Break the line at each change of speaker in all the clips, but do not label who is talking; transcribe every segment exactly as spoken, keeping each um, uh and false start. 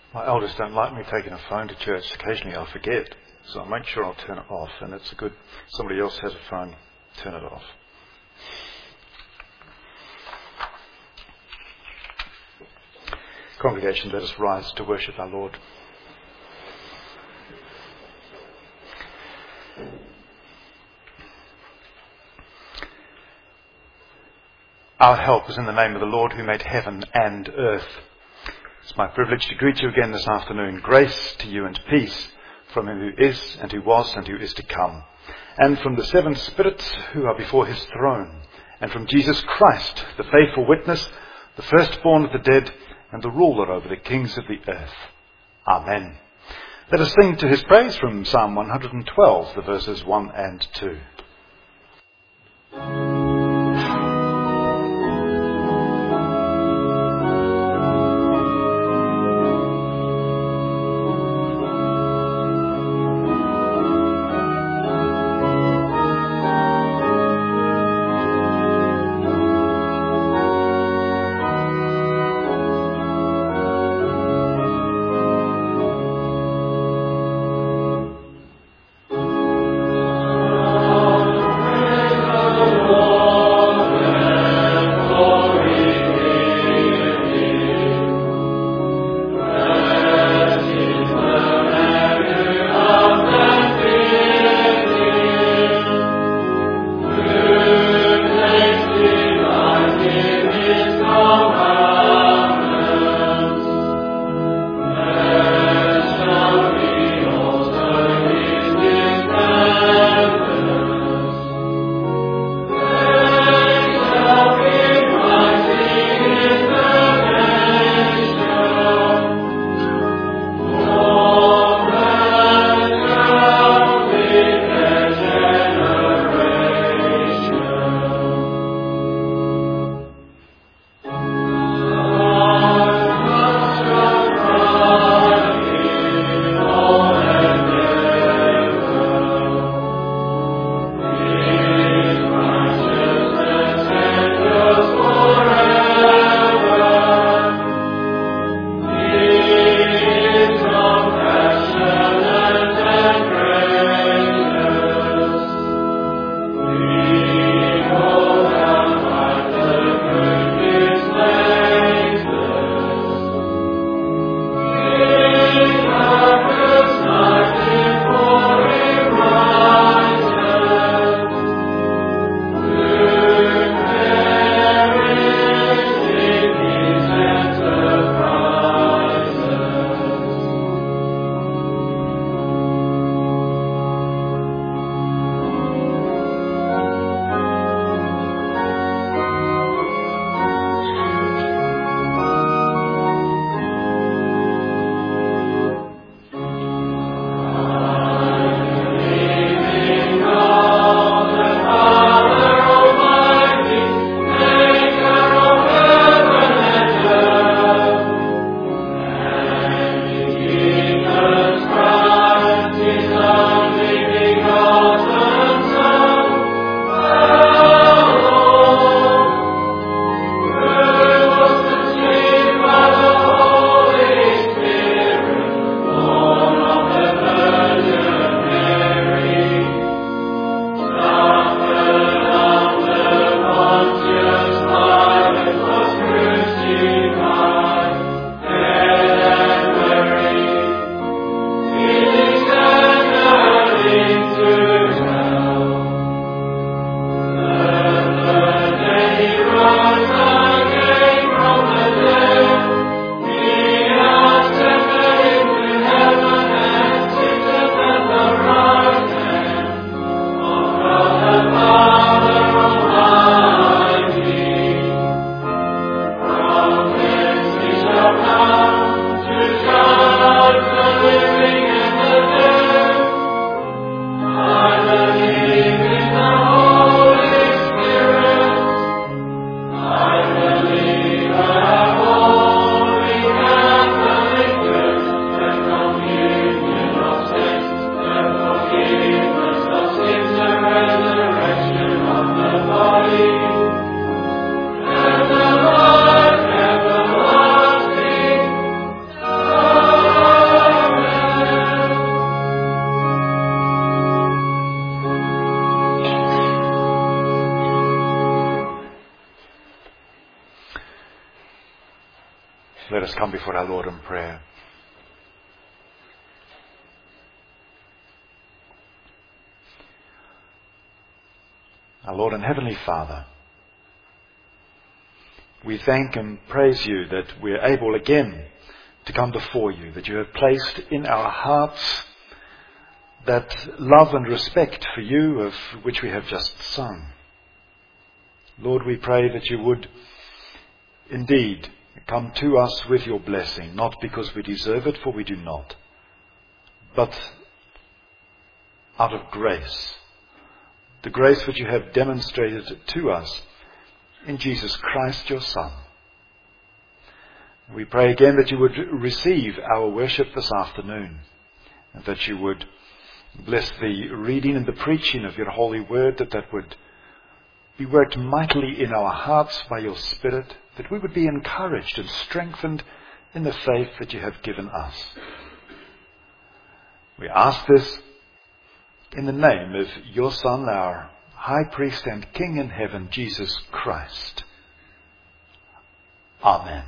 My elders don't like me taking a phone to church. Occasionally I'll forget, so I'll make sure I'll turn it off. And it's a good, somebody else has a phone, turn it off. Congregation, let us rise to worship our Lord. Our help is in the name of the Lord who made heaven and earth. It's my privilege to greet you again this afternoon. Grace to you and peace from him who is and who was and who is to come, and from the seven spirits who are before his throne, and from Jesus Christ, the faithful witness, the firstborn of the dead, and the ruler over the kings of the earth. Amen. Let us sing to his praise from Psalm one hundred twelve, the verses one and two.
Oh
Let us come before our Lord in prayer. Our Lord and Heavenly Father, we thank and praise you that we are able again to come before you, that you have placed in our hearts that love and respect for you of which we have just sung. Lord, we pray that you would indeed come to us with your blessing, not because we deserve it, for we do not, but out of grace. The grace which you have demonstrated to us in Jesus Christ, your Son. We pray again that you would receive our worship this afternoon, and that you would bless the reading and the preaching of your holy word, that that would be worked mightily in our hearts by your Spirit, that we would be encouraged and strengthened in the faith that you have given us. We ask this in the name of your Son, our High Priest and King in heaven, Jesus Christ. Amen.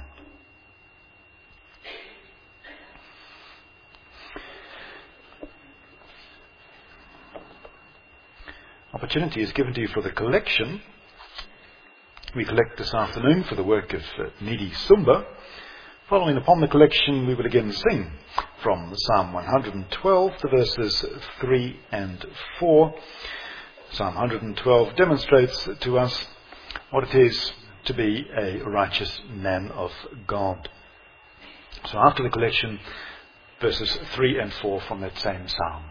Opportunity is given to you for the collection. We collect this afternoon for the work of uh, Needy Sumba. Following upon the collection, we will again sing from Psalm one hundred twelve, the verses three and four. Psalm one hundred twelve demonstrates to us what it is to be a righteous man of God. So after the collection, verses three and four from that same psalm.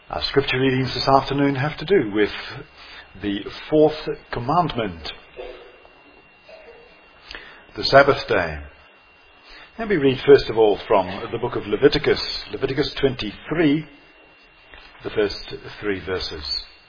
Our scripture readings this afternoon have to do with the fourth commandment, the Sabbath day. And we read first of all from the book of Leviticus, Leviticus twenty-three, the first three verses.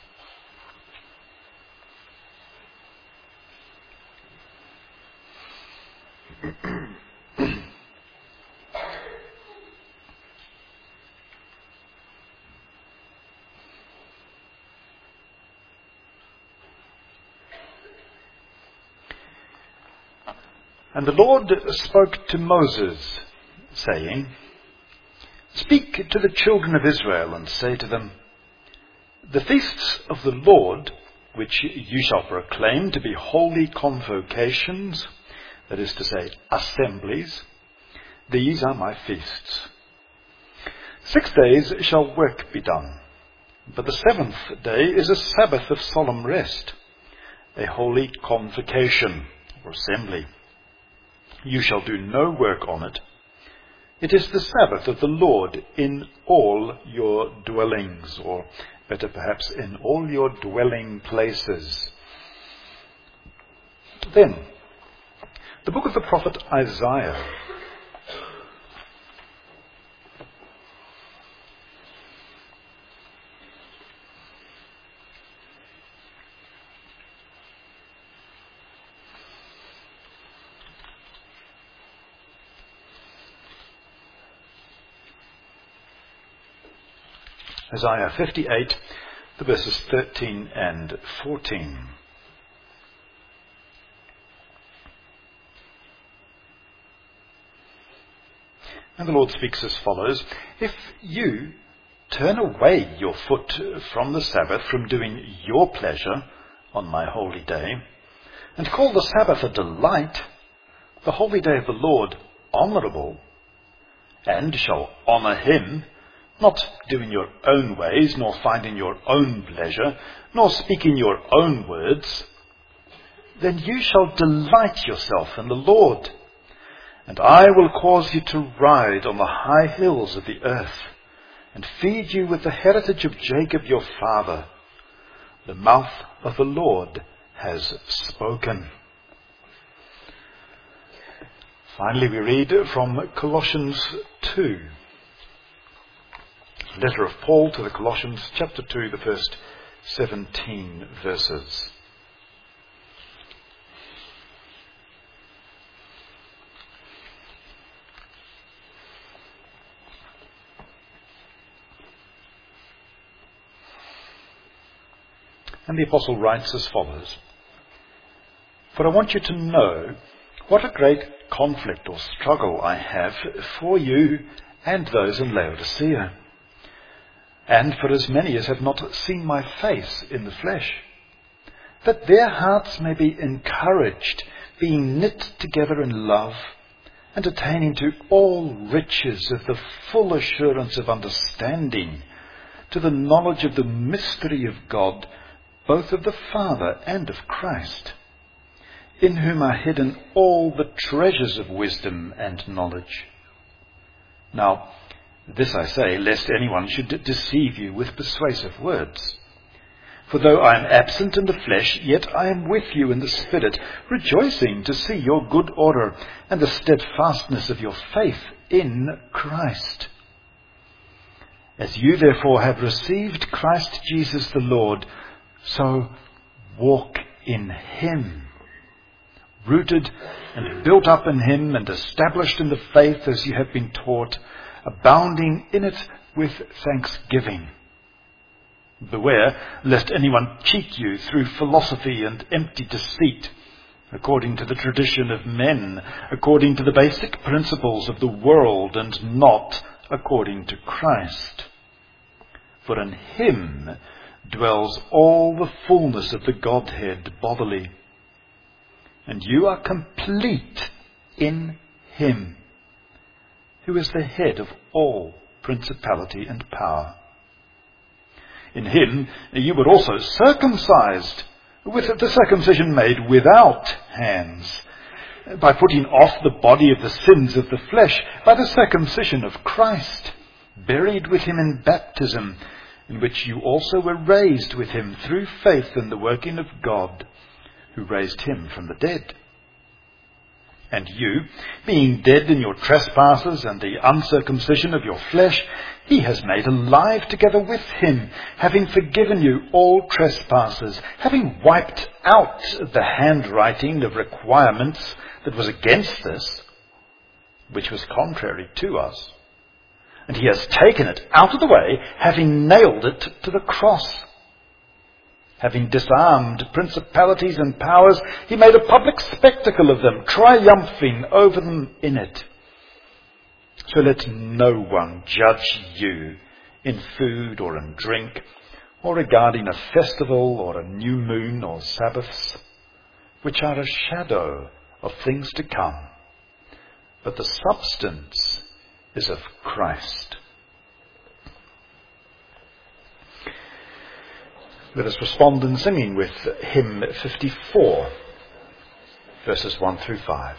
And the Lord spoke to Moses, saying, "Speak to the children of Israel, and say to them, The feasts of the Lord, which you shall proclaim to be holy convocations, that is to say, assemblies, these are my feasts. Six days shall work be done, but the seventh day is a Sabbath of solemn rest, a holy convocation or assembly. You shall do no work on it. It is the Sabbath of the Lord in all your dwellings," or better perhaps, in all your dwelling places. Then, the book of the prophet Isaiah. Isaiah fifty-eight, the verses thirteen and fourteen. And the Lord speaks as follows: "If you turn away your foot from the Sabbath, from doing your pleasure on my holy day, and call the Sabbath a delight, the holy day of the Lord honourable, and shall honour him, not doing your own ways, nor finding your own pleasure, nor speaking your own words, then you shall delight yourself in the Lord, and I will cause you to ride on the high hills of the earth, and feed you with the heritage of Jacob your father. The mouth of the Lord has spoken." Finally, we read from Colossians two. Letter of Paul to the Colossians, chapter two, the first seventeen verses. And the apostle writes as follows: "For I want you to know what a great conflict or struggle I have for you and those in Laodicea, and for as many as have not seen my face in the flesh, that their hearts may be encouraged, being knit together in love, and attaining to all riches of the full assurance of understanding, to the knowledge of the mystery of God, both of the Father and of Christ, in whom are hidden all the treasures of wisdom and knowledge. Now, this I say, lest anyone should deceive you with persuasive words. For though I am absent in the flesh, yet I am with you in the Spirit, rejoicing to see your good order and the steadfastness of your faith in Christ. As you therefore have received Christ Jesus the Lord, so walk in him, rooted and built up in him and established in the faith as you have been taught, abounding in it with thanksgiving. Beware lest anyone cheat you through philosophy and empty deceit, according to the tradition of men, according to the basic principles of the world, and not according to Christ. For in him dwells all the fullness of the Godhead bodily, and you are complete in him, who is the head of all principality and power. In him you were also circumcised, with the circumcision made without hands, by putting off the body of the sins of the flesh by the circumcision of Christ, buried with him in baptism,
in which you also were raised with him through faith in the working of God, who raised him from the dead. And you, being dead in your trespasses and the uncircumcision of your flesh, he has made alive together with him, having forgiven you all trespasses, having wiped out the handwriting of requirements that was against us, which was contrary to us. And he has taken it out of the way, having nailed it to the cross. Having disarmed principalities and powers, he made a public spectacle of them, triumphing over them in it. So let no one judge you in food or in drink, or regarding a festival or a new moon or Sabbaths, which are a shadow of things to come. But the substance is of Christ. Let us respond in singing with hymn fifty-four, verses one through five.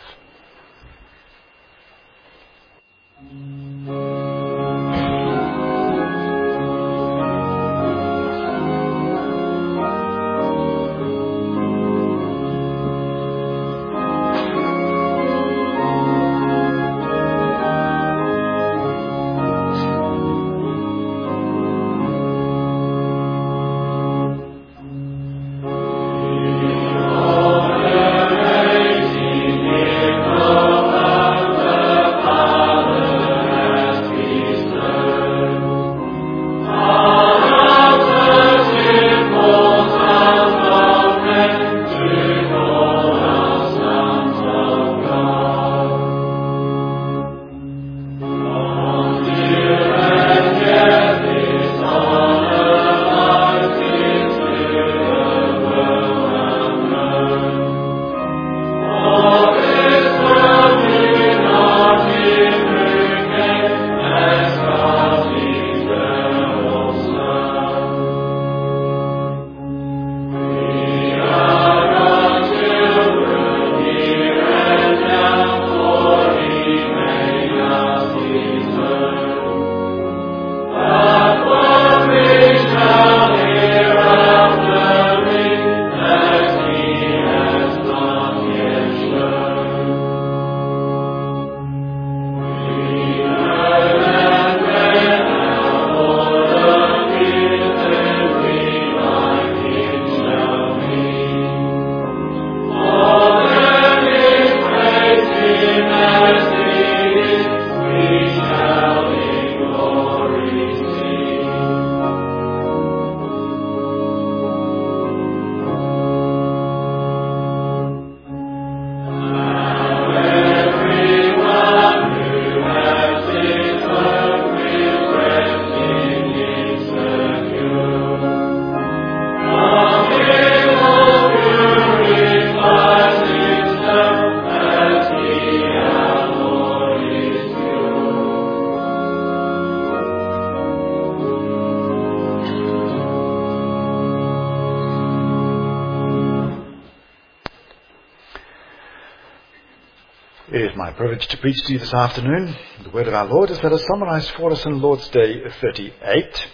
It is my privilege to preach to you this afternoon. The word of our Lord is let us summarize for us in Lord's Day thirty-eight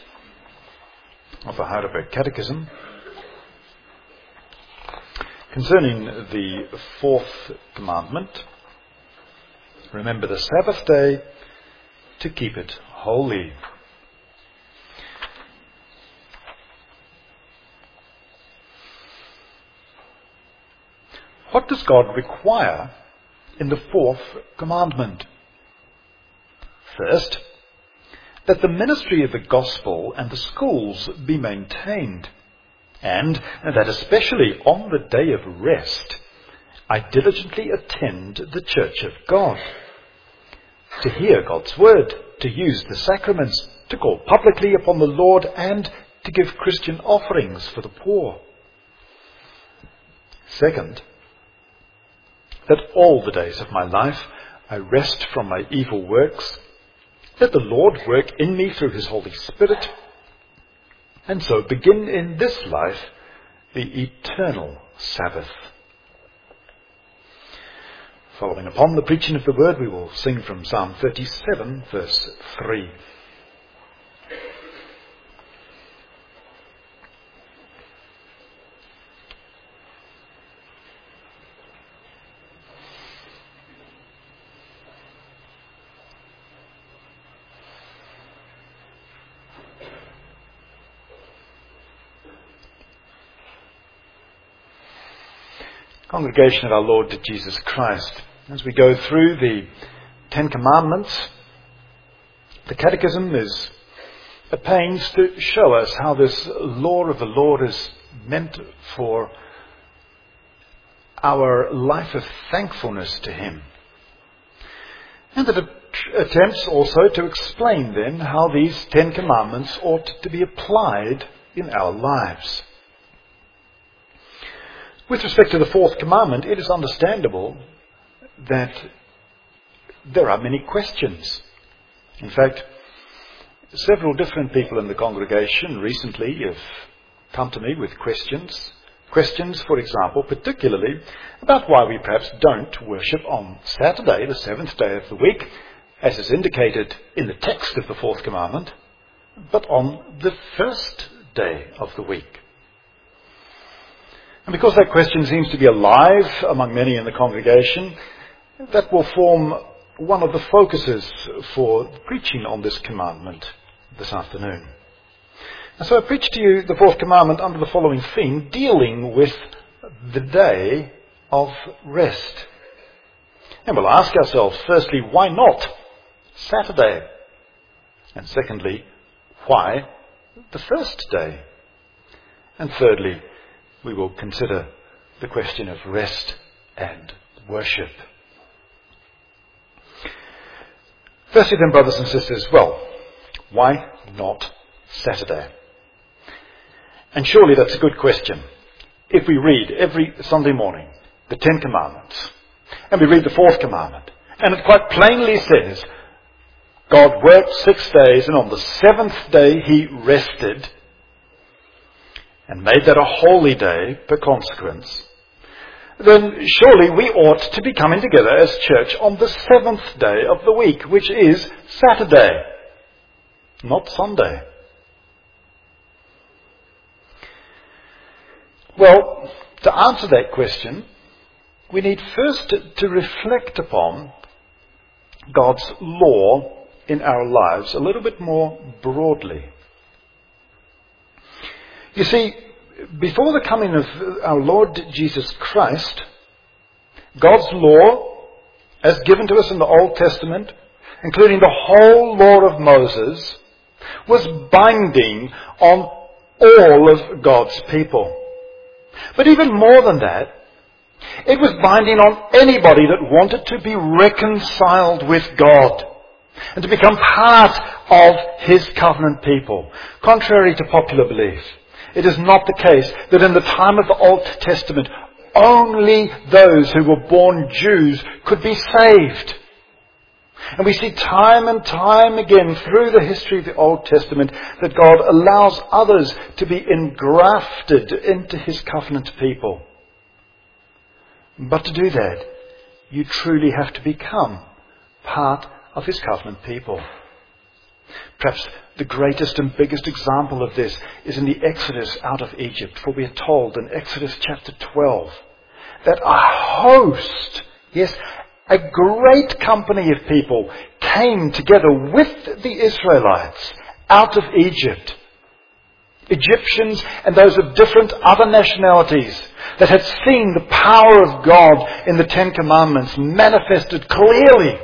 of the Heidelberg Catechism concerning the fourth commandment. Remember the Sabbath day to keep it holy. What does God require in the fourth commandment? First, that the ministry of the gospel and the schools be maintained, and that especially on the day of rest, I diligently attend the church of God, to hear God's word, to use the sacraments, to call publicly upon the Lord, and to give Christian offerings for the poor. Second, that all the days of my life I rest from my evil works. Let the Lord work in me through his Holy Spirit, and so begin in this life the eternal Sabbath. Following upon the preaching of the word, we will sing from Psalm thirty-seven, verse three. Congregation of our Lord Jesus Christ, as we go through the Ten Commandments, the Catechism is at pains to show us how this law of the Lord is meant for our life of thankfulness to Him. And it attempts also to explain then how these Ten Commandments ought to be applied in our lives. With respect to the fourth commandment, it is understandable that there are many questions. In fact, several different people in the congregation recently have come to me with questions. Questions, for example, particularly about why we perhaps don't worship on Saturday, the seventh day of the week, as is indicated in the text of the fourth commandment, but on the first day of the week. And because that question seems to be alive among many in the congregation, that will form one of the focuses for preaching on this commandment this afternoon. And so I preach to you the fourth commandment under the following theme, dealing with the day of rest. And we'll ask ourselves, firstly, why not Saturday? And secondly, why the first day? And thirdly, we will consider the question of rest and worship. Firstly then, brothers and sisters, well, why not Saturday? And surely that's a good question. If we read every Sunday morning the Ten Commandments, and we read the fourth commandment, and it quite plainly says, God worked six days, and on the seventh day He rested, and made that a holy day per consequence, then surely we ought to be coming together as church on the seventh day of the week, which is Saturday, not Sunday. Well, to answer that question, we need first to, to reflect upon God's law in our lives a little bit more broadly. You see, before the coming of our Lord Jesus Christ, God's law, as given to us in the Old Testament, including the whole law of Moses, was binding on all of God's people. But even more than that, it was binding on anybody that wanted to be reconciled with God and to become part of His covenant people, contrary to popular belief. It is not the case that in the time of the Old Testament, only those who were born Jews could be saved. And we see time and time again through the history of the Old Testament that God allows others to be engrafted into His covenant people. But to do that, you truly have to become part of His covenant people. Perhaps the greatest and biggest example of this is in the Exodus out of Egypt. For we are told in Exodus chapter twelve that a host, yes, a great company of people came together with the Israelites out of Egypt. Egyptians and those of different other nationalities that had seen the power of God in the Ten Commandments manifested clearly.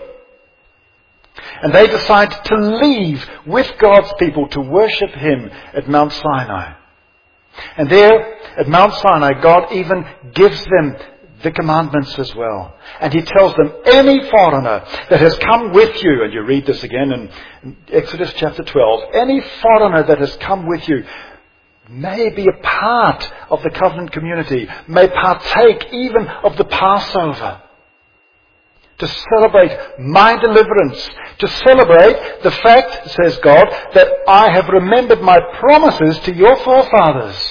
And they decide to leave with God's people to worship Him at Mount Sinai. And there at Mount Sinai, God even gives them the commandments as well. And He tells them, any foreigner that has come with you, and you read this again in Exodus chapter twelve, any foreigner that has come with you may be a part of the covenant community, may partake even of the Passover, to celebrate my deliverance, to celebrate the fact, says God, that I have remembered my promises to your forefathers.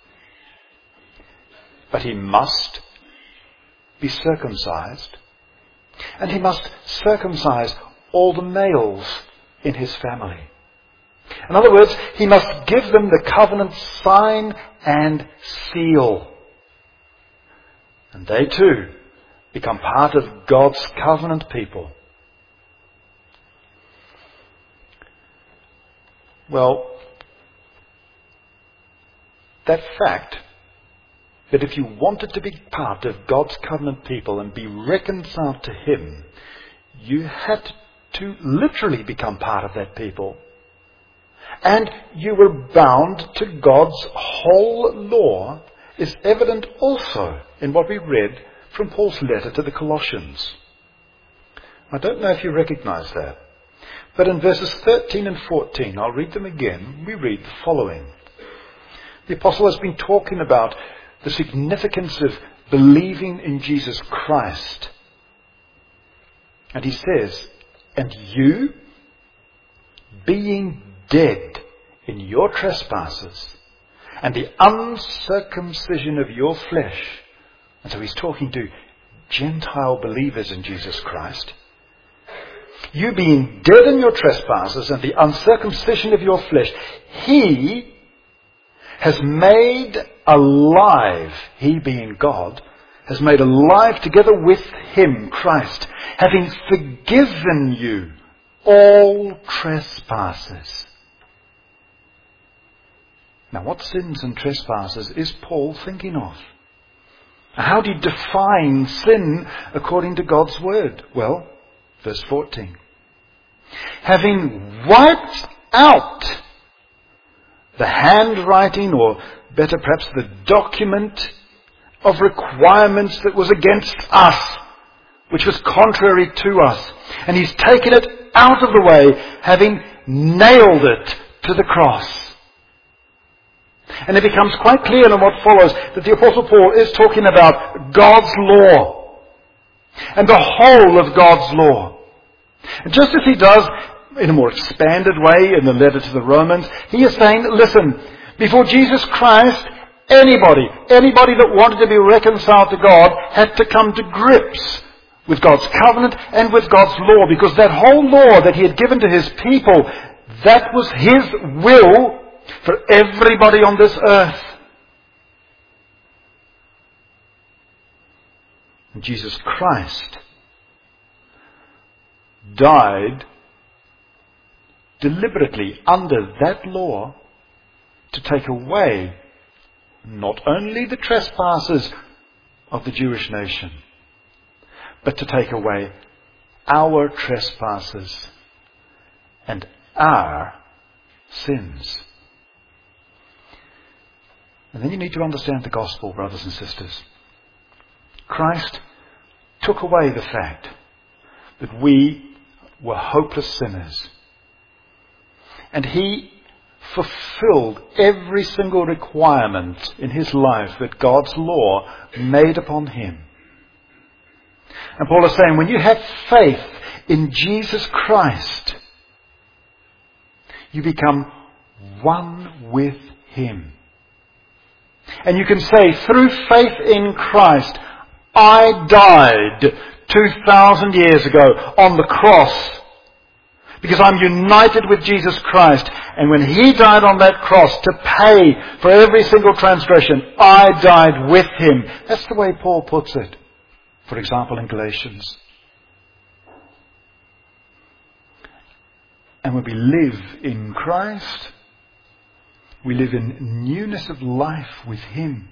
But he must be circumcised, and he must circumcise all the males in his family. In other words, he must give them the covenant sign and seal. And they too become part of God's covenant people. Well, that fact that if you wanted to be part of God's covenant people and be reconciled to Him, you had to literally become part of that people. And you were bound to God's whole law, is evident also in what we read from Paul's letter to the Colossians. I don't know if you recognize that, but in verses thirteen and fourteen, I'll read them again, we read the following. The apostle has been talking about the significance of believing in Jesus Christ. And he says, and you, being dead in your trespasses and the uncircumcision of your flesh. And so he's talking to Gentile believers in Jesus Christ. You being dead in your trespasses and the uncircumcision of your flesh, He has made alive, He being God, has made alive together with Him, Christ, having forgiven you all trespasses. Now, what sins and trespasses is Paul thinking of? How do you define sin according to God's word? Well, verse fourteen. Having wiped out the handwriting, or better perhaps the document of requirements that was against us, which was contrary to us. And He's taken it out of the way, having nailed it to the cross. And it becomes quite clear in what follows that the Apostle Paul is talking about God's law and the whole of God's law. And just as he does in a more expanded way in the letter to the Romans, he is saying, listen, before Jesus Christ, anybody, anybody that wanted to be reconciled to God had to come to grips with God's covenant and with God's law, because that whole law that He had given to His people, that was His will for everybody on this earth. And Jesus Christ died deliberately under that law to take away not only the trespasses of the Jewish nation, but to take away our trespasses and our sins. And then you need to understand the gospel, brothers and sisters. Christ took away the fact that we were hopeless sinners. And He fulfilled every single requirement in His life that God's law made upon Him. And Paul is saying, when you have faith in Jesus Christ, you become one with Him. And you can say, through faith in Christ, I died two thousand years ago on the cross because I'm united with Jesus Christ. And when He died on that cross to pay for every single transgression, I died with Him. That's the way Paul puts it. For example, in Galatians. And when we live in Christ, we live in newness of life with Him.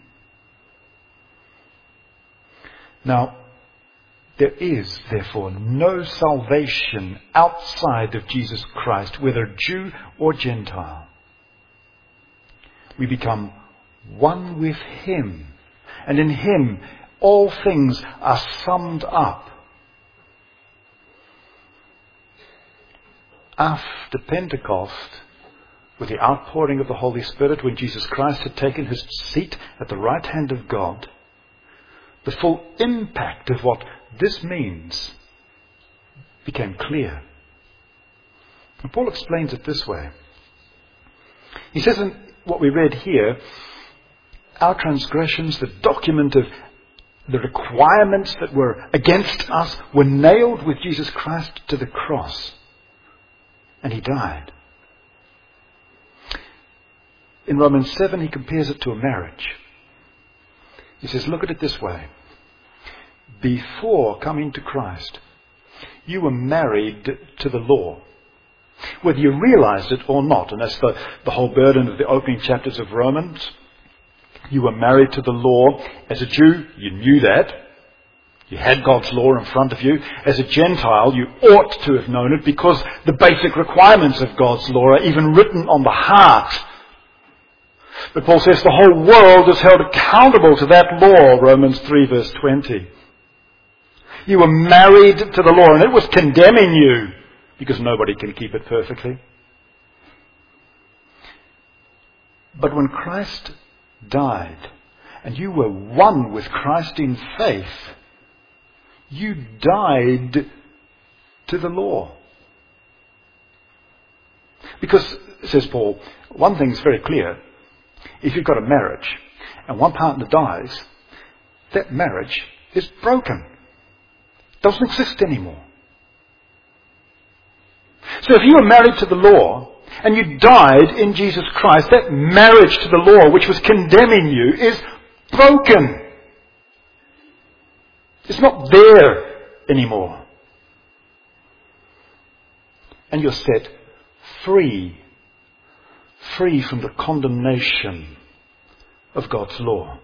Now, there is, therefore, no salvation outside of Jesus Christ, whether Jew or Gentile. We become one with Him, and in Him all things are summed up. After Pentecost, with the outpouring of the Holy Spirit, when Jesus Christ had taken His seat at the right hand of God, the full impact of what this means became clear. And Paul explains it this way. He says in what we read here, our transgressions, the document of the requirements that were against us, were nailed with Jesus Christ to the cross. And He died. In Romans seven, he compares it to a marriage. He says, look at it this way. Before coming to Christ, you were married to the law, whether you realized it or not. And that's the, the whole burden of the opening chapters of Romans. You were married to the law. As a Jew, you knew that. You had God's law in front of you. As a Gentile, you ought to have known it because the basic requirements of God's law are even written on the heart. But Paul says the whole world is held accountable to that law, Romans three verse twenty. You were married to the law and it was condemning you because nobody can keep it perfectly. But when Christ died and you were one with Christ in faith, you died to the law. Because, says Paul, one thing is very clear. If you've got a marriage and one partner dies, that marriage is broken. It doesn't exist anymore. So if you were married to the law and you died in Jesus Christ, that marriage to the law which was condemning you is broken. It's not there anymore. And you're set free. Free from the condemnation of God's law.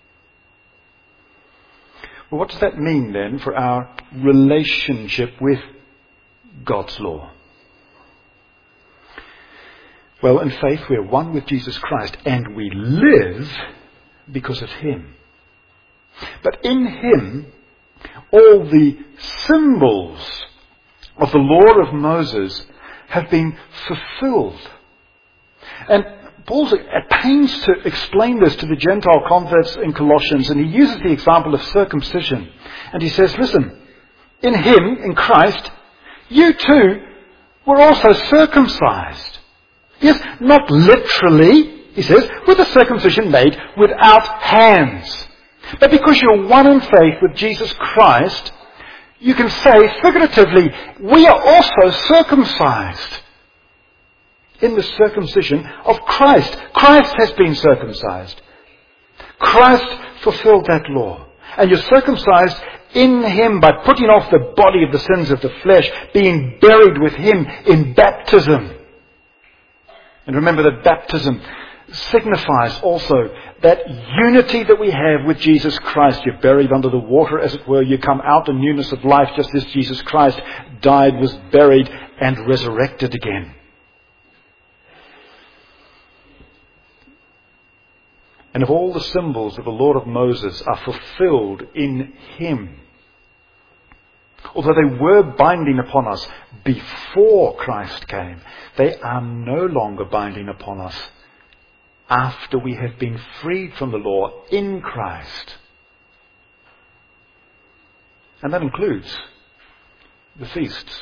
Well, what does that mean then for our relationship with God's law? Well, in faith we are one with Jesus Christ and we live because of Him. But in Him, all the symbols of the law of Moses have been fulfilled. And Paul's at pains to explain this to the Gentile converts in Colossians, and he uses the example of circumcision. And he says, listen, in Him, in Christ, you too were also circumcised. Yes, not literally, he says, with a circumcision made without hands. But because you're one in faith with Jesus Christ, you can say figuratively, we are also circumcised in the circumcision of Christ. Christ has been circumcised. Christ fulfilled that law. And you're circumcised in Him by putting off the body of the sins of the flesh, being buried with Him in baptism. And remember that baptism signifies also that unity that we have with Jesus Christ. You're buried under the water, as it were. You come out in newness of life, just as Jesus Christ died, was buried, and resurrected again. And if all the symbols of the law of Moses are fulfilled in Him, although they were binding upon us before Christ came, they are no longer binding upon us after we have been freed from the law in Christ. And that includes the feasts.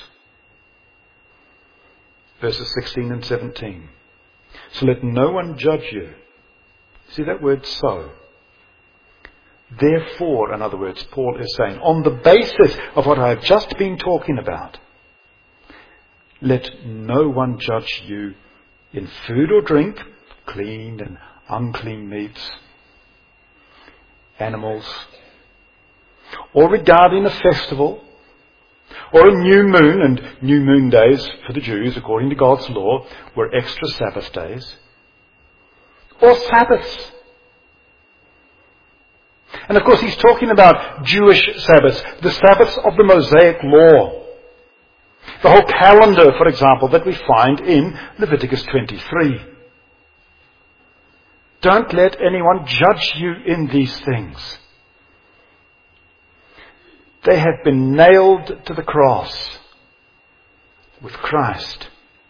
Verses sixteen and seventeen. So let no one judge you. See that word so. Therefore, in other words, Paul is saying, on the basis of what I have just been talking about, let no one judge you in food or drink, clean and unclean meats, animals, or regarding a festival, or a new moon, and new moon days for the Jews, according to God's law, were extra Sabbath days, or Sabbaths. And of course he's talking about Jewish Sabbaths, the Sabbaths of the Mosaic law. The whole calendar, for example, that we find in Leviticus twenty-three. Don't let anyone judge you in these things. They have been nailed to the cross with Christ.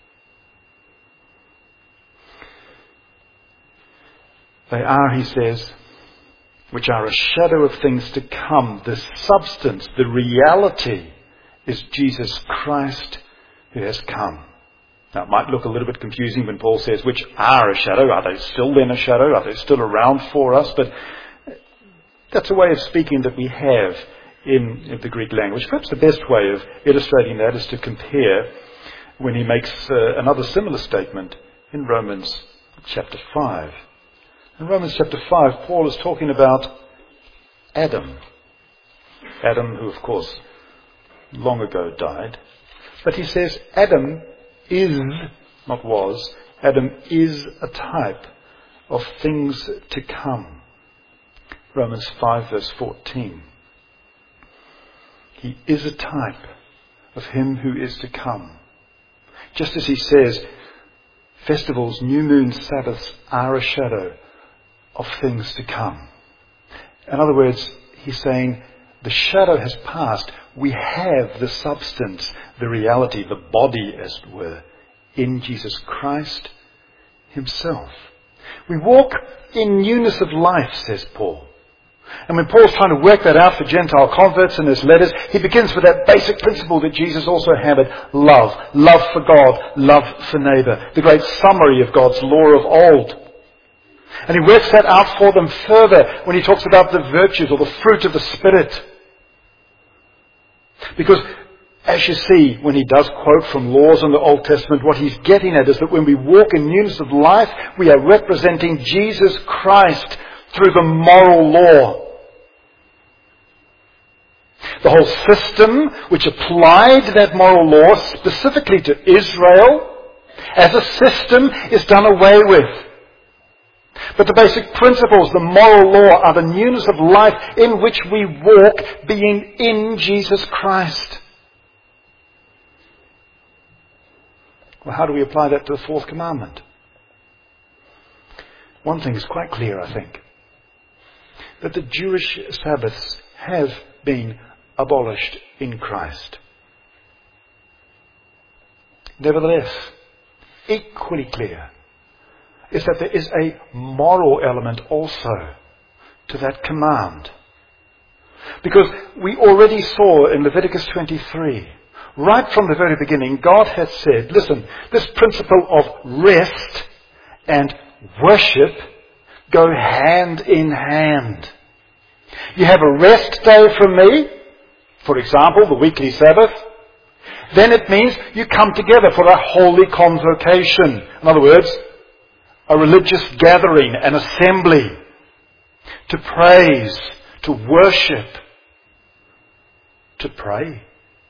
They are, he says, which are a shadow of things to come. The substance, the reality is Jesus Christ who has come. Now it might look a little bit confusing when Paul says which are a shadow. Are they still then a shadow? Are they still around for us? But that's a way of speaking that we have in, in the Greek language. Perhaps the best way of illustrating that is to compare when he makes uh, another similar statement in Romans chapter five. In Romans chapter five, Paul is talking about Adam. Adam, who of course long ago died. But he says Adam is, not was, Adam is a type of things to come.
Romans five verse fourteen. He is a type of him who is to come. Just as he says, festivals, new moon, Sabbaths are a shadow of things to come. In other words, he's saying the shadow has passed. We have the substance, the reality, the body, as it were, in Jesus Christ himself. We walk in newness of life, says Paul. And when Paul's trying to work that out for Gentile converts in his letters, he begins with that basic principle that Jesus also hammered: love. Love for God, love for neighbour. The great summary of God's law of old. And he works that out for them further when he talks about the virtues or the fruit of the Spirit. Because, as you see, when he does quote from laws in the Old Testament, what he's getting at is that when we walk in newness of life, we are representing Jesus Christ through the moral law. The whole system which applied that moral law specifically to Israel as a system is done away with. But the basic principles, the moral law, are the newness of life in which we walk, being in Jesus Christ. Well, how do we apply that to the fourth commandment? One thing is quite clear, I think. That the Jewish Sabbaths have been abolished in Christ. Nevertheless, equally clear is that there is a moral element also to that command. Because we already saw in Leviticus twenty-three, right from the very beginning, God had said, listen, this principle of rest and worship go hand in hand. You have a rest day from me, for example, the weekly Sabbath. Then it means you come together for a holy convocation. In other words, a religious gathering, an assembly, to praise, to worship, to pray.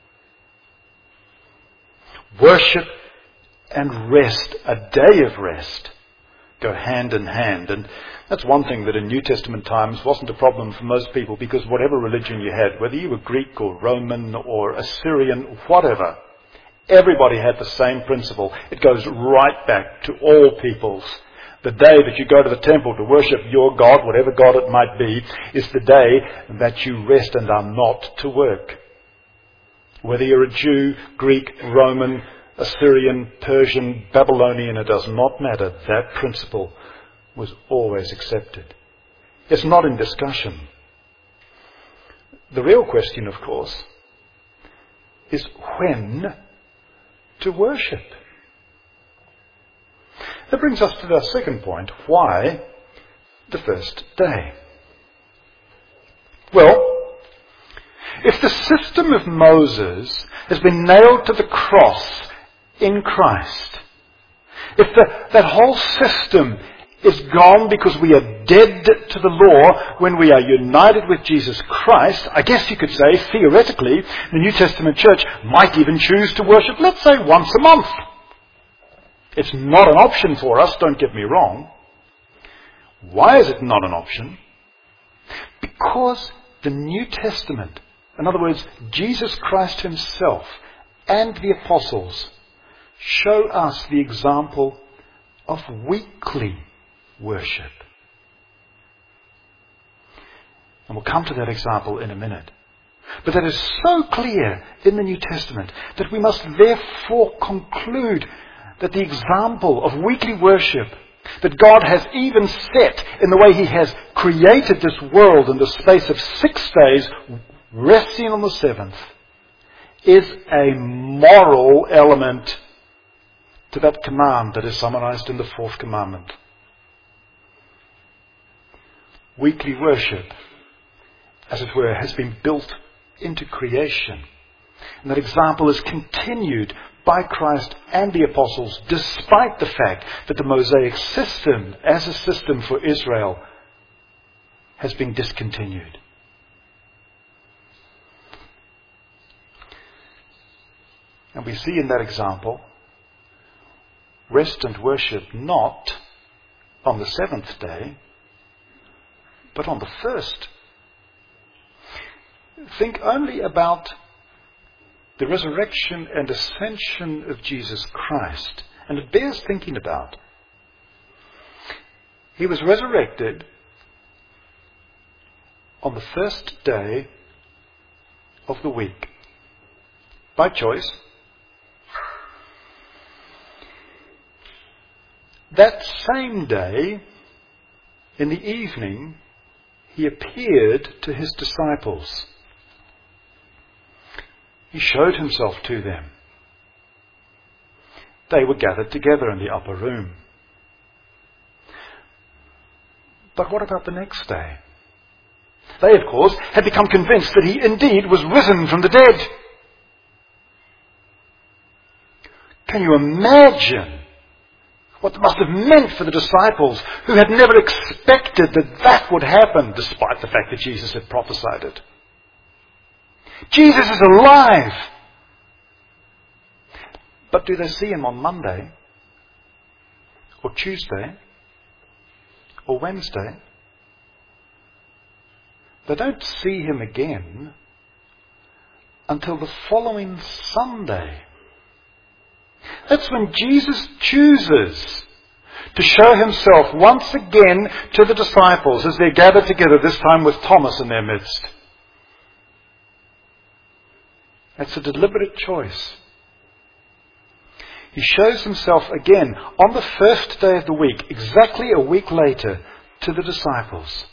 Worship and rest, a day of rest, go hand in hand. And that's one thing that in New Testament times wasn't a problem for most people, because whatever religion you had, whether you were Greek or Roman or Assyrian, whatever, everybody had the same principle. It goes right back to all peoples. The day that you go to the temple to worship your God, whatever God it might be, is the day that you rest and are not to work. Whether you're a Jew, Greek, Roman, Assyrian, Persian, Babylonian, it does not matter. That principle was always accepted. It's not in discussion. The real question, of course, is when to worship. That brings us to our second point. Why the first day? Well, if the system of Moses has been nailed to the cross in Christ, if the, that whole system is gone because we are dead to the law when we are united with Jesus Christ, I guess you could say, theoretically, the New Testament church might even choose to worship, let's say, once a month. It's not an option for us, don't get me wrong. Why is it not an option? Because the New Testament, in other words, Jesus Christ himself and the apostles, show us the example of weekly worship. And we'll come to that example in a minute. But that is so clear in the New Testament that we must therefore conclude that the example of weekly worship that God has even set in the way he has created this world in the space of six days, resting on the seventh, is a moral element to that command that is summarized in the fourth commandment. Weekly worship, as it were, has been built into creation. And that example is continued by Christ and the apostles, despite the fact that the Mosaic system, as a system for Israel, has been discontinued. And we see in that example rest and worship not on the seventh day,
but on the first. Think only about the resurrection and ascension of Jesus Christ, and it bears thinking about. He was resurrected on the first day of the week, by choice. That same day, in the evening, he appeared to his disciples. He showed himself to them. They were gathered together in the upper room. But what about the next day? They, of course, had become convinced that he indeed was risen from the dead. Can you imagine what it must have meant for the disciples who had never expected that that would happen, despite the fact that Jesus had prophesied it? Jesus is alive! But do they see him on Monday? Or Tuesday? Or Wednesday? They don't see him again until the following Sunday. That's when Jesus chooses to show himself once again to the disciples as they're gathered together, this time with Thomas in their midst. That's a deliberate choice. He shows himself again on the first day of the week, exactly a week later, to the disciples.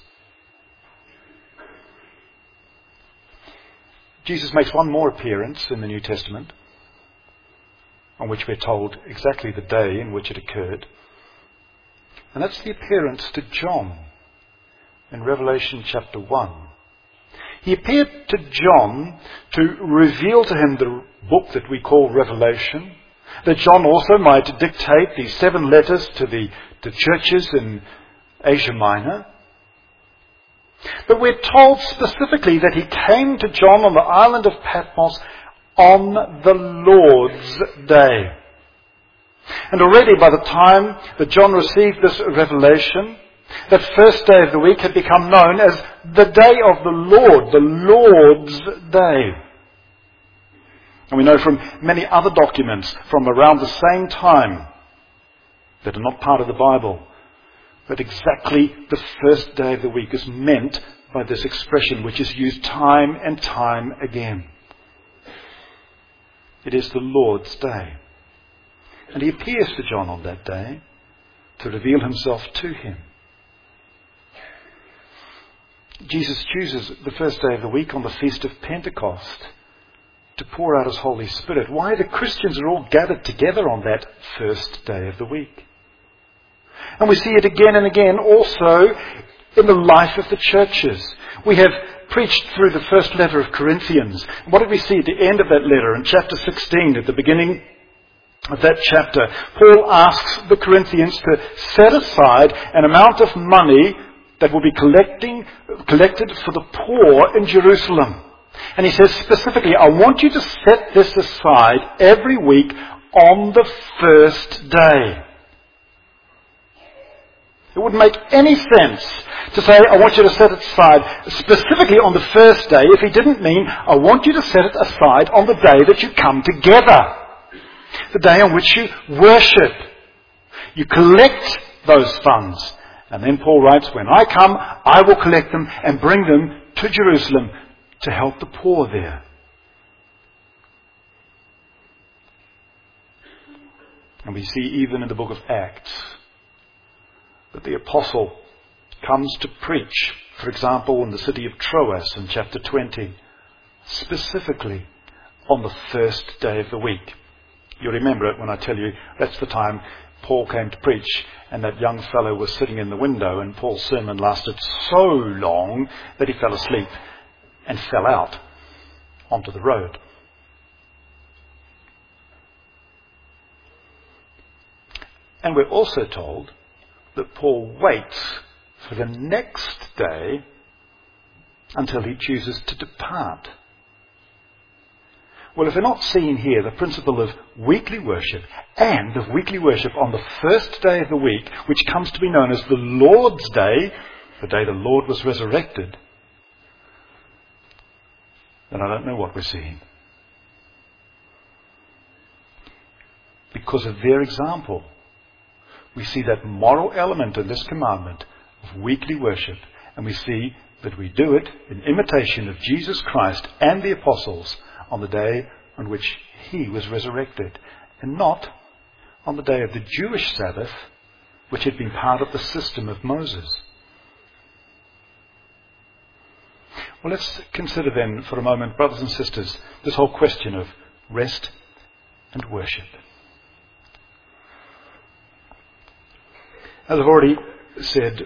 Jesus makes one more appearance in the New Testament, on which we're told exactly the day in which it occurred. And that's the appearance to John in Revelation chapter one. He appeared to John to reveal to him the book that we call Revelation, that John also might dictate the seven letters to the, the churches in Asia Minor. But we're told specifically that he came to John on the island of Patmos on the Lord's Day. And already by the time that John received this revelation, that first day of the week had become known as the day of the Lord, the Lord's Day. And we know from many other documents from around the same time that are not part of the Bible that exactly the first day of the week is meant by this expression, which is used time and time again. It is the Lord's Day. And he appears to John on that day to reveal himself to him. Jesus chooses the first day of the week on the Feast of Pentecost to pour out his Holy Spirit. Why? The Christians are all gathered together on that first day of the week. And we see it again and again also in the life of the churches. We have preached through the first letter of Corinthians. What did we see at the end of that letter in chapter sixteen, at the beginning of that chapter? Paul asks the Corinthians to set aside an amount of money that will be collecting, collected for the poor in Jerusalem. And he says specifically, I want you to set this aside every week on the first day. It wouldn't make any sense to say, I want you to set it aside specifically on the first day if he didn't mean, I want you to set it aside on the day that you come together. The day on which you worship. You collect those funds. And then Paul writes, when I come, I will collect them and bring them to Jerusalem to help the poor there. And we see even in the book of Acts that the apostle comes to preach, for example, in the city of Troas in chapter twenty, specifically on the first day of the week. You remember it when I tell you that's the time Paul came to preach, and that young fellow was sitting in the window, and Paul's sermon lasted so long that he fell asleep and fell out onto the road. And we're also told that Paul waits for the next day until he chooses to depart. Well, if we're not seeing here the principle of weekly worship, and of weekly worship on the first day of the week, which comes to be known as the Lord's Day, the day the Lord was resurrected, then I don't know what we're seeing. Because of their example, we see that moral element in this commandment of weekly worship, and we see that we do it in imitation of Jesus Christ and the apostles on the day on which he was resurrected, and not on the day of the Jewish Sabbath, which had been part of the system of Moses. Well, let's consider then for a moment, brothers and sisters, this whole question of rest and worship. As I've already said,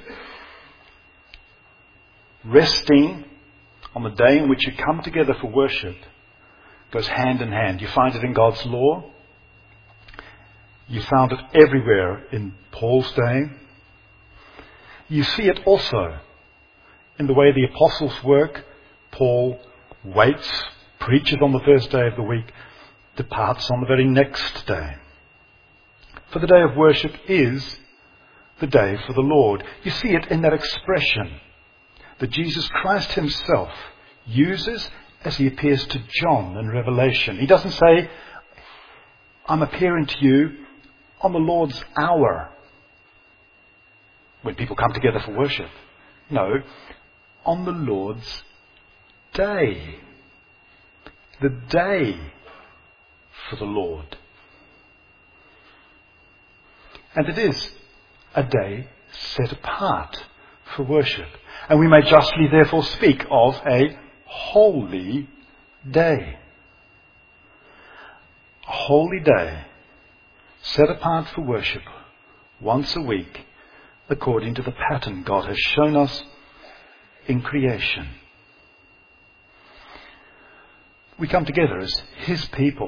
resting on the day in which you come together for worship goes hand in hand. You find it in God's law. You found it everywhere in Paul's day. You see it also in the way the apostles work. Paul waits, preaches on the first day of the week, departs on the very next day. For the day of worship is the day for the Lord. You see it in that expression that Jesus Christ himself uses as he appears to John in Revelation. He doesn't say, I'm appearing to you on the Lord's hour, when people come together for worship. No, on the Lord's day. The day for the Lord. And it is a day set apart for worship. And we may justly therefore speak of a holy day. A holy day set apart for worship once a week according to the pattern God has shown us in creation. We come together as his people.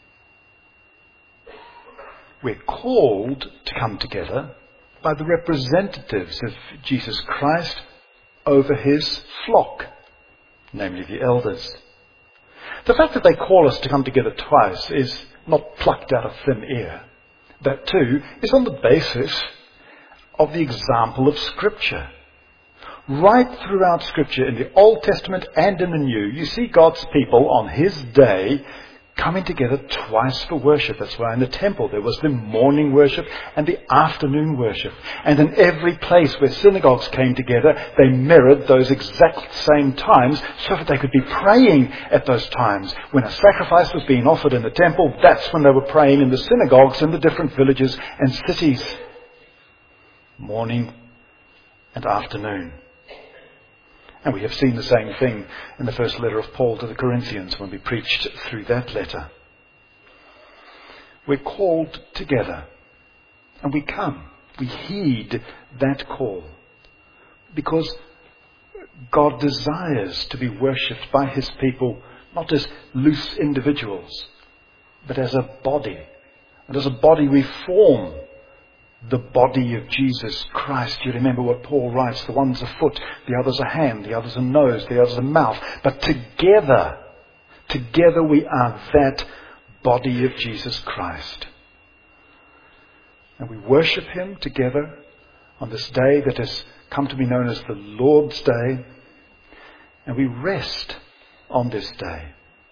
We're called to come together by the representatives of Jesus Christ over his flock, namely the elders. The fact that they call us to come together twice is not plucked out of thin air. That too is on the basis of the example of Scripture. Right throughout Scripture, in the Old Testament and in the New, you see God's people on his day coming together twice for worship. That's why in the temple there was the morning worship and the afternoon worship. And in every place where synagogues came together, they mirrored those exact same times so that they could be praying at those times. When a sacrifice was being offered in the temple, that's when they were praying in the synagogues in the different villages and cities. Morning and afternoon. And we have seen the same thing in the first letter of Paul to the Corinthians when we preached through that letter. We're called together and we come. We heed that call because God desires to be worshipped by his people, not as loose individuals, but as a body. And as a body we form the body of Jesus Christ. You remember what Paul writes, the one's a foot, the other's a hand, the other's a nose, the other's a mouth. But together, together we are that body of Jesus Christ. And we worship him together on this day that has come to be known as the Lord's Day. And we rest on this day.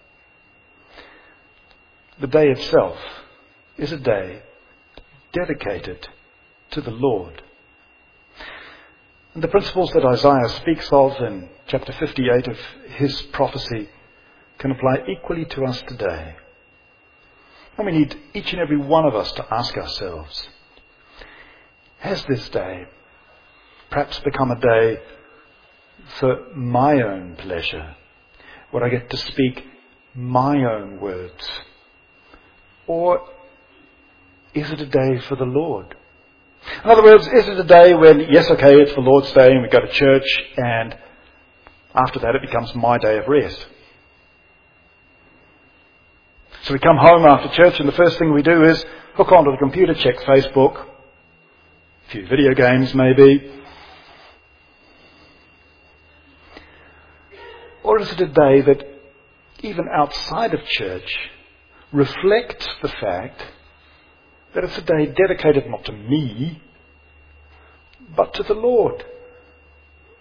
The day itself is a day dedicated to the Lord. And the principles that Isaiah speaks of in chapter fifty-eight of his prophecy can apply equally to us today. And we need each and every one of us to ask ourselves, has this day perhaps become a day for my own pleasure, where I get to speak my own words? Or is it a day for the Lord? In other words, is it a day when, yes, okay, it's the Lord's Day and we go to church, and after that it becomes my day of rest? So we come home after church and the first thing we do is hook onto the computer, check Facebook, a few video games maybe. Or is it a day that, even outside of church, reflects the fact that it's a day dedicated not to me, but to the Lord?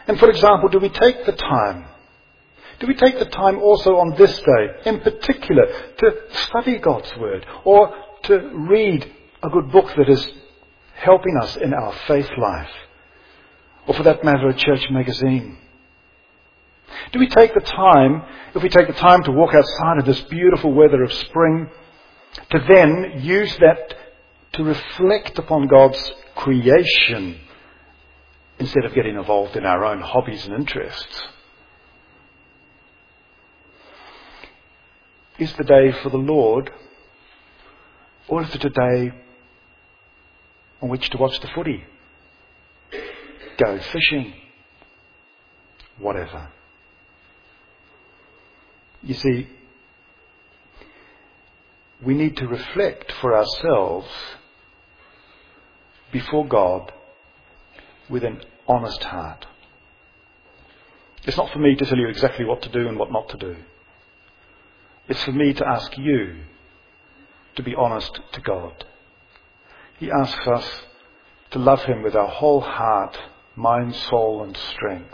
And for example, do we take the time? Do we take the time also on this day, in particular, to study God's Word or to read a good book that is helping us in our faith life? Or for that matter, a church magazine? Do we take the time, if we take the time to walk outside of this beautiful weather of spring, to then use that to reflect upon God's creation instead of getting involved in our own hobbies and interests? Is the day for the Lord, or is it a day on which to watch the footy, go fishing, whatever? You see, we need to reflect for ourselves before God with an honest heart. It's not for me to tell you exactly what to do and what not to do. It's for me to ask you to be honest to God. He asks us to love Him with our whole heart, mind, soul and strength.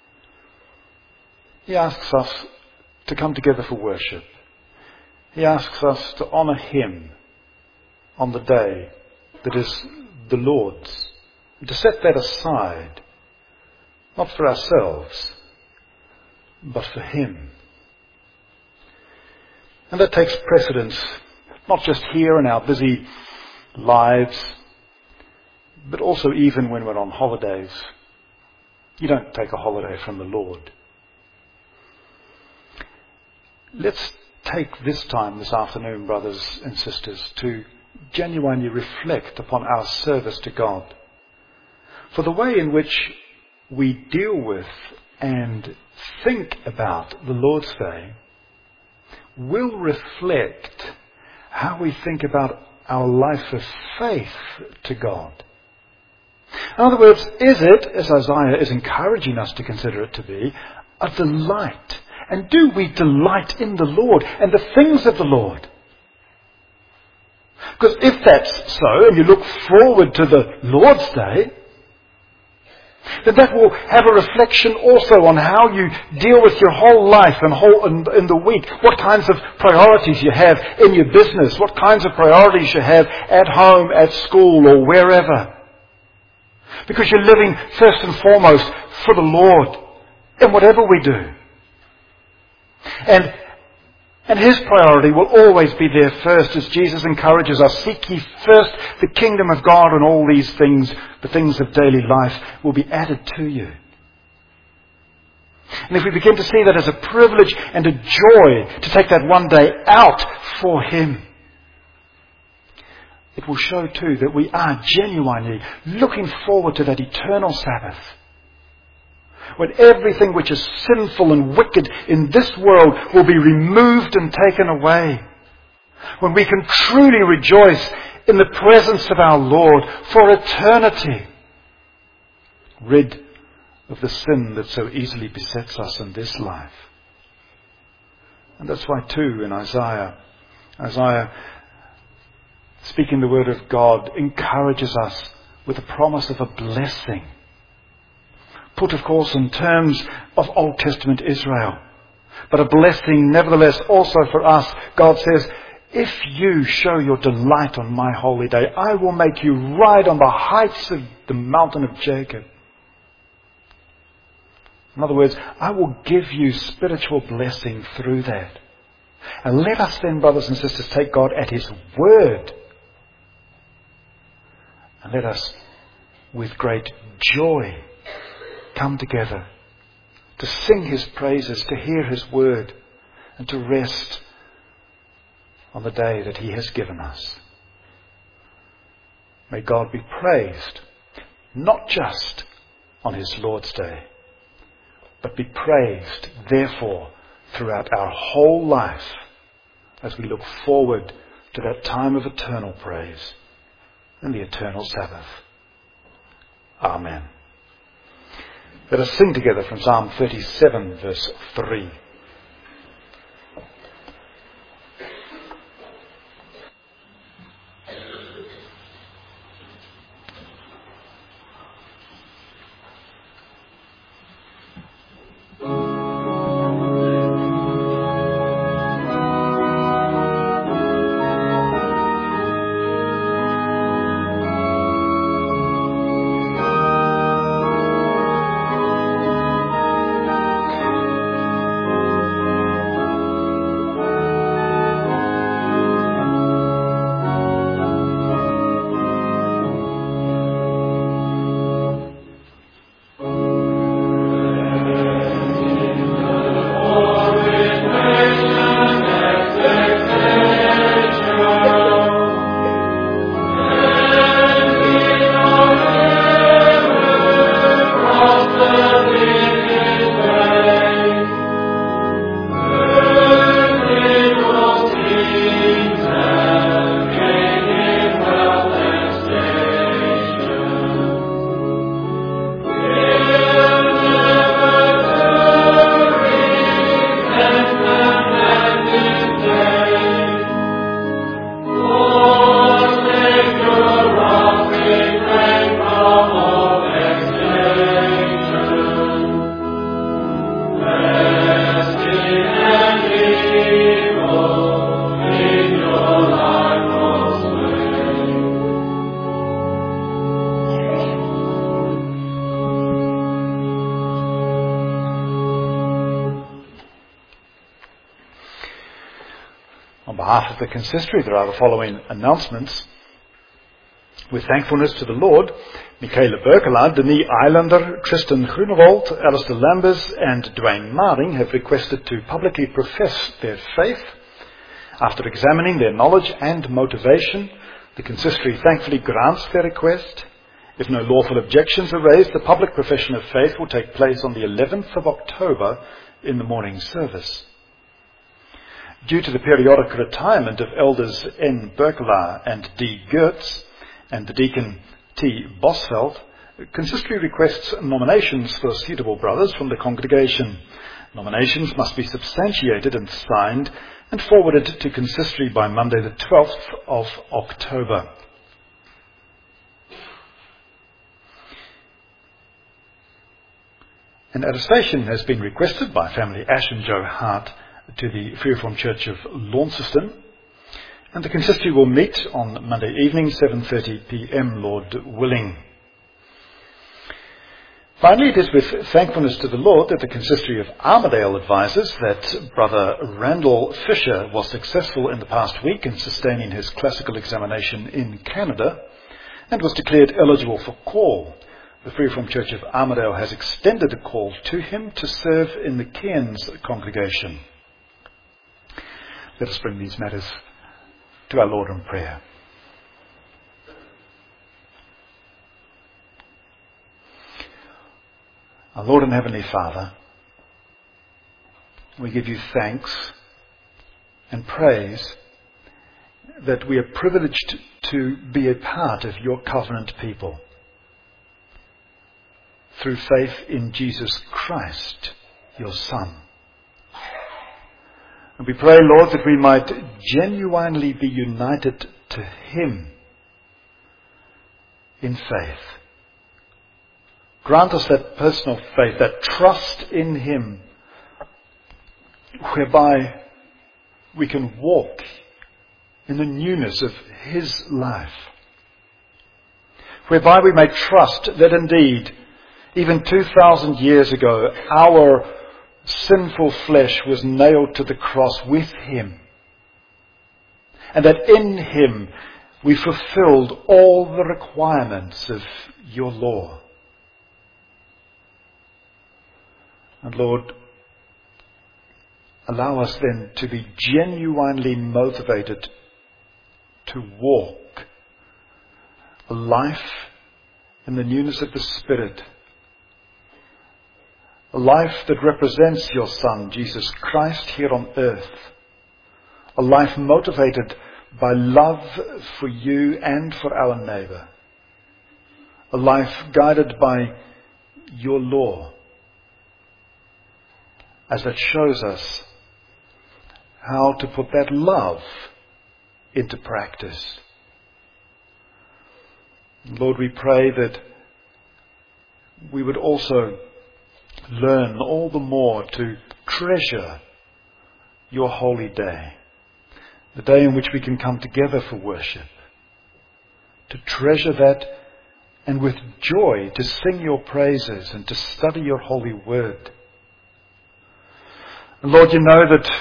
He asks us to come together for worship. He asks us to honour Him on the day that is the Lord's, and to set that aside, not for ourselves, but for Him. And that takes precedence, not just here in our busy lives, but also even when we're on holidays. You don't take a holiday from the Lord. Let's take this time this afternoon, brothers and sisters, to genuinely reflect upon our service to God. For the way in which we deal with and think about the Lord's Day will reflect how we think about our life of faith to God. In other words, is it, as Isaiah is encouraging us to consider it to be, a delight? And do we delight in the Lord and the things of the Lord? Because if that's so, and you look forward to the Lord's Day, then that will have a reflection also on how you deal with your whole life and whole in, in the week. What kinds of priorities you have in your business. What kinds of priorities you have at home, at school, or wherever. Because you're living first and foremost for the Lord in whatever we do. And And His priority will always be there first, as Jesus encourages us. Seek ye first the kingdom of God, and all these things, the things of daily life, will be added to you. And if we begin to see that as a privilege and a joy to take that one day out for Him, it will show too that we are genuinely looking forward to that eternal Sabbath, when everything which is sinful and wicked in this world will be removed and taken away. When we can truly rejoice in the presence of our Lord for eternity, rid of the sin that so easily besets us in this life. And that's why too in Isaiah, Isaiah speaking the word of God encourages us with the promise of a blessing. Put, of course, in terms of Old Testament Israel. But a blessing, nevertheless, also for us. God says, if you show your delight on my holy day, I will make you ride on the heights of the mountain of Jacob. In other words, I will give you spiritual blessing through that. And let us then, brothers and sisters, take God at His word. And let us, with great joy, come together to sing His praises, to hear His word, and to rest on the day that He has given us. May God be praised, not just on His Lord's Day, but be praised, therefore, throughout our whole life as we look forward to that time of eternal praise and the eternal Sabbath. Amen. Let us sing together from Psalm thirty-seven, verse three. behalf of the consistory, there are the following announcements. With thankfulness to the Lord, Michaela Berkelaar, Denis Eilander, Tristan Groenewold, Alistair Lambers and Dwayne Maring have requested to publicly profess their faith. After examining their knowledge and motivation, the consistory thankfully grants their request. If no lawful objections are raised, the public profession of faith will take place on the eleventh of October in the morning service. Due to the periodic retirement of elders N. Berkelaar and D. Gertz and the deacon T. Bosveld, consistory requests nominations for suitable brothers from the congregation. Nominations must be substantiated and signed and forwarded to consistory by Monday the twelfth of October. An attestation has been requested by family Ash and Joe Hart to the Free Reformed Church of Launceston, and the consistory will meet on Monday evening, seven thirty p.m, Lord willing. Finally, it is with thankfulness to the Lord that the consistory of Armadale advises that Brother Randall Fisher was successful in the past week in sustaining his classical examination in Canada and was declared eligible for call. The Free Reformed Church of Armadale has extended a call to him to serve in the Cairns congregation. Let us bring these matters to our Lord in prayer. Our Lord and Heavenly Father, we give you thanks and praise that we are privileged to be a part of your covenant people through faith in Jesus Christ, your Son. And we pray, Lord, that we might genuinely be united to him in faith. Grant us that personal faith, that trust in him, whereby we can walk in the newness of his life. Whereby we may trust that indeed, even two thousand years ago, our sinful flesh was nailed to the cross with him. And that in him we fulfilled all the requirements of your law. And Lord, allow us then to be genuinely motivated to walk a life in the newness of the Spirit. A life that represents your Son, Jesus Christ, here on earth. A life motivated by love for you and for our neighbour. A life guided by your law, as that shows us how to put that love into practice. Lord, we pray that we would also learn all the more to treasure your holy day, the day in which we can come together for worship, to treasure that and with joy to sing your praises and to study your holy word. And Lord, you know that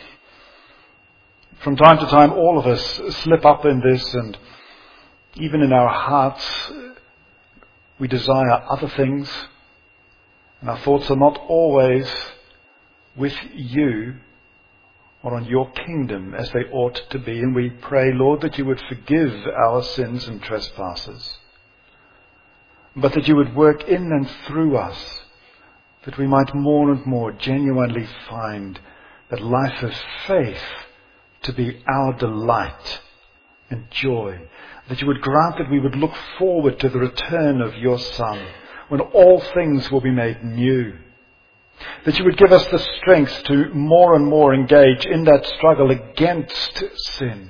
from time to time all of us slip up in this, and even in our hearts we desire other things. And our thoughts are not always with you or on your kingdom as they ought to be. And we pray, Lord, that you would forgive our sins and trespasses, but that you would work in and through us, that we might more and more genuinely find that life of faith to be our delight and joy, that you would grant that we would look forward to the return of your Son, when all things will be made new. That you would give us the strength to more and more engage in that struggle against sin.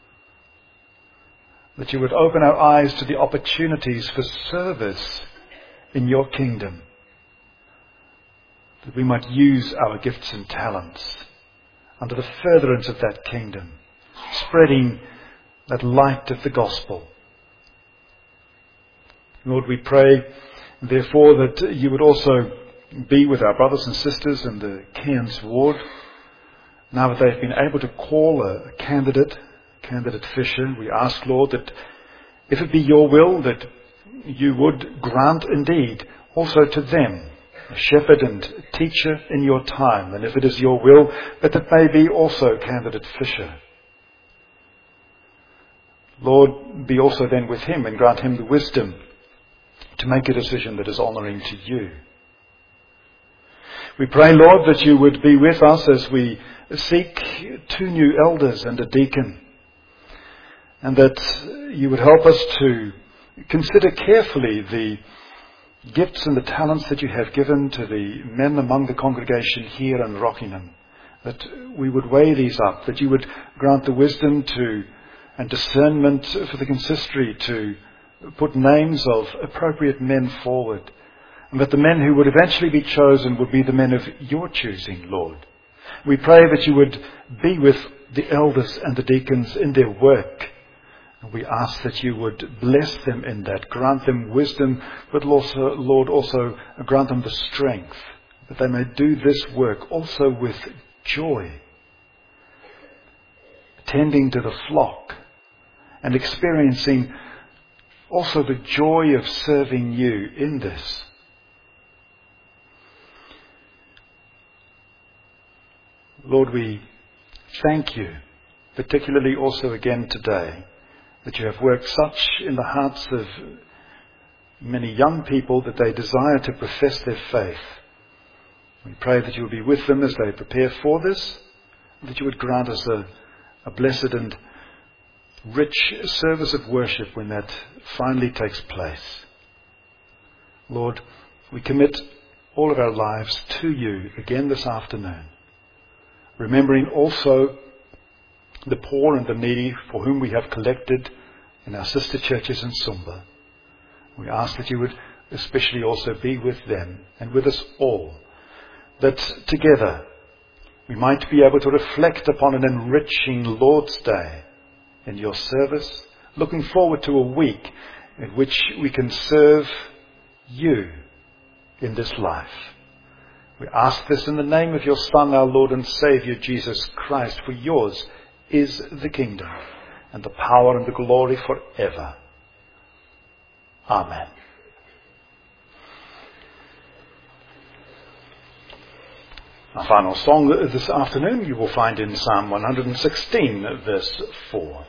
That you would open our eyes to the opportunities for service in your kingdom. That we might use our gifts and talents under the furtherance of that kingdom, spreading that light of the gospel. Lord, we pray therefore that you would also be with our brothers and sisters in the Cairns ward, Now that they've been able to call a candidate, candidate Fisher, we ask, Lord, that if it be your will, that you would grant indeed also to them a shepherd and teacher in your time. And if it is your will, that it may be also candidate Fisher. Lord, be also then with him and grant him the wisdom to make a decision that is honouring to you. We pray, Lord, that you would be with us as we seek two new elders and a deacon, and that you would help us to consider carefully the gifts and the talents that you have given to the men among the congregation here in Rockingham, that we would weigh these up, that you would grant the wisdom to and discernment for the consistory to put names of appropriate men forward, and that the men who would eventually be chosen would be the men of your choosing, Lord. We pray that you would be with the elders and the deacons in their work. And we ask that you would bless them in that, grant them wisdom, but also, Lord, also grant them the strength that they may do this work also with joy, tending to the flock and experiencing also the joy of serving you in this. Lord, we thank you, particularly also again today, that you have worked such in the hearts of many young people that they desire to profess their faith. We pray that you will be with them as they prepare for this, that you would grant us a, a blessed and rich service of worship when that finally takes place. Lord, we commit all of our lives to you again this afternoon, remembering also the poor and the needy for whom we have collected in our sister churches in Sumba. We ask that you would especially also be with them and with us all, that together we might be able to reflect upon an enriching Lord's Day in your service, looking forward to a week in which we can serve you in this life. We ask this in the name of your Son, our Lord and Saviour, Jesus Christ, for yours is the kingdom and the power and the glory forever. Amen. Our final song this afternoon you will find in Psalm one hundred sixteen, verse four.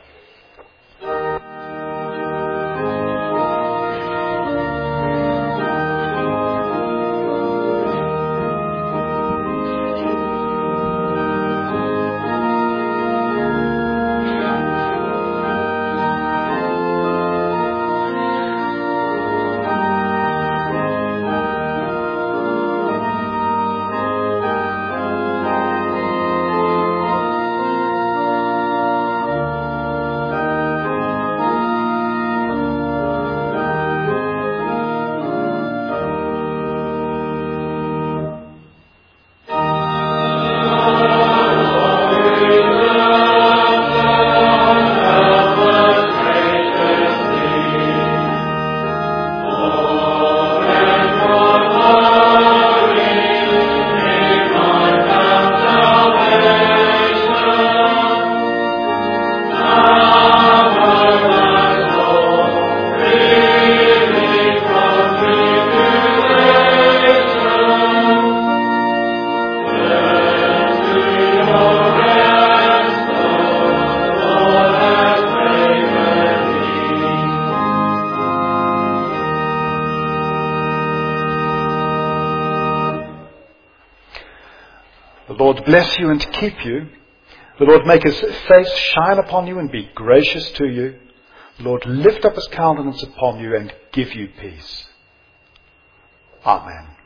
The Lord bless you and keep you. The Lord make his face shine upon you and be gracious to you. The Lord lift up his countenance upon you and give you peace. Amen.